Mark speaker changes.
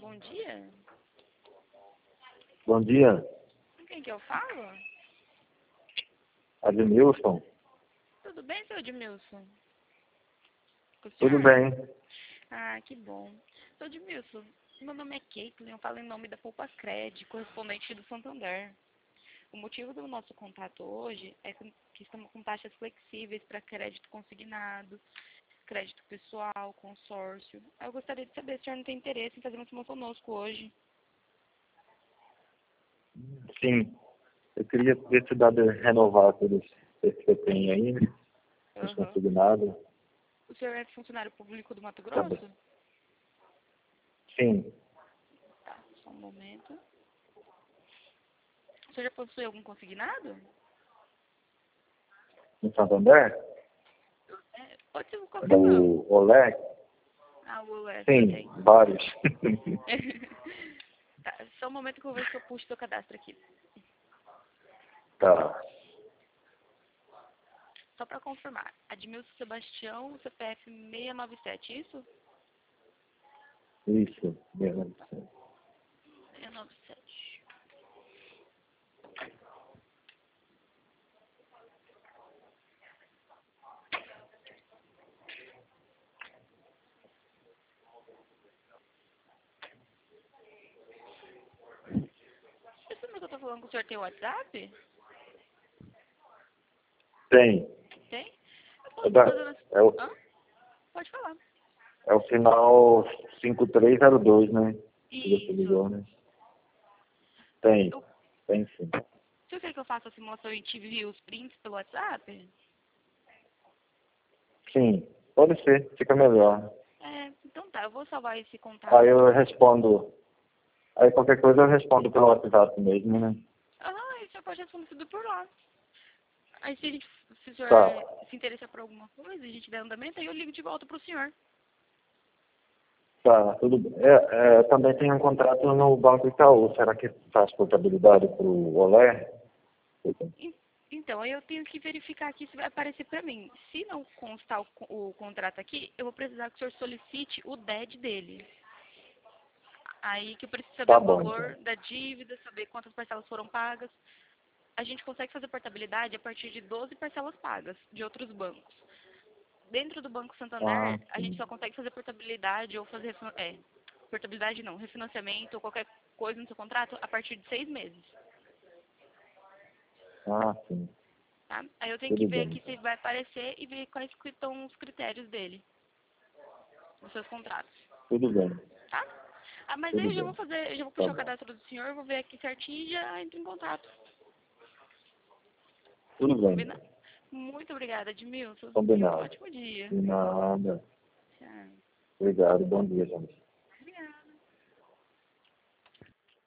Speaker 1: Bom dia.
Speaker 2: Bom dia,
Speaker 1: Com quem que eu falo?
Speaker 2: Admilson.
Speaker 1: Tudo bem, seu Edmilson? Com o
Speaker 2: Tudo
Speaker 1: senhor?
Speaker 2: bem?
Speaker 1: Ah, que bom. Seu Edmilson, meu nome é Caitlin, eu falo em nome da Poupa Cred, correspondente do Santander. O motivo do nosso contato hoje é que estamos com taxas flexíveis para crédito consignado, crédito pessoal, consórcio. Eu gostaria de saber se o senhor não tem interesse em fazer uma simulação conosco hoje.
Speaker 2: Sim. Eu queria ver se dá de renovar todos esses que eu tenho aí, né? Os
Speaker 1: Aham.
Speaker 2: consignados.
Speaker 1: O senhor é funcionário público do Mato
Speaker 2: Tá bem.
Speaker 1: Grosso?
Speaker 2: Sim.
Speaker 1: Tá, só um momento. O senhor já possui algum consignado?
Speaker 2: No Santander?
Speaker 1: Pode ser qualquer
Speaker 2: Da
Speaker 1: banco.
Speaker 2: Olé?
Speaker 1: Ah, o UES
Speaker 2: Sim,
Speaker 1: tem.
Speaker 2: vários.
Speaker 1: Tá, só um momento que eu vou ver se eu puxo seu cadastro aqui.
Speaker 2: Tá.
Speaker 1: Só para confirmar. Admilson Sebastião, CPF 697, isso?
Speaker 2: Isso. Mesmo.
Speaker 1: 697. Esse número que eu tô falando com o senhor tem WhatsApp?
Speaker 2: Tem.
Speaker 1: Tem? Eu
Speaker 2: É,
Speaker 1: posso fazer uma...
Speaker 2: é, o,
Speaker 1: Hã? Pode falar.
Speaker 2: é o final 5302, né? Que você
Speaker 1: Isso.
Speaker 2: ligou, né? Tem.
Speaker 1: Eu...
Speaker 2: Tem sim.
Speaker 1: O senhor quer que eu faça a simulação e te envie os prints pelo WhatsApp?
Speaker 2: Sim. Pode ser. Fica melhor.
Speaker 1: Então tá. Eu vou salvar esse contato
Speaker 2: Aí
Speaker 1: aqui.
Speaker 2: eu respondo. Aí qualquer coisa eu respondo pelo WhatsApp mesmo, né?
Speaker 1: Aí o senhor pode responder tudo por lá. Aí se o senhor
Speaker 2: Tá.
Speaker 1: se interessar por alguma coisa, a gente der andamento, aí eu ligo de volta pro senhor.
Speaker 2: Tá, tudo bem. Também tem um contrato no Banco Itaú. Será que faz portabilidade para o Olé?
Speaker 1: Então, aí eu tenho que verificar aqui se vai aparecer para mim. Se não constar o contrato aqui, eu vou precisar que o senhor solicite o DED dele. Aí que eu preciso saber
Speaker 2: Tá
Speaker 1: o
Speaker 2: bom,
Speaker 1: valor
Speaker 2: então.
Speaker 1: da dívida, saber quantas parcelas foram pagas. A gente consegue fazer portabilidade a partir de 12 parcelas pagas de outros bancos. Dentro do Banco
Speaker 2: Ah,
Speaker 1: Santander, a gente
Speaker 2: sim.
Speaker 1: só consegue fazer portabilidade ou fazer... portabilidade não, refinanciamento ou qualquer coisa no seu contrato a partir de 6 meses.
Speaker 2: Ah, sim.
Speaker 1: Tá? Aí eu tenho que
Speaker 2: Tudo
Speaker 1: ver
Speaker 2: bem.
Speaker 1: aqui se vai aparecer e ver quais que estão os critérios dele, dos seus contratos,
Speaker 2: Tudo bem.
Speaker 1: tá? Mas aí
Speaker 2: Tudo bem.
Speaker 1: eu já vou
Speaker 2: Tá
Speaker 1: puxar o
Speaker 2: bom.
Speaker 1: cadastro do senhor, vou ver aqui certinho e já entro em contato.
Speaker 2: Tudo bem,
Speaker 1: Combina?
Speaker 2: então.
Speaker 1: Muito obrigada, Edmilson, e um
Speaker 2: Combinado.
Speaker 1: ótimo dia.
Speaker 2: De nada.
Speaker 1: Tchau.
Speaker 2: Obrigado. Bom dia, gente.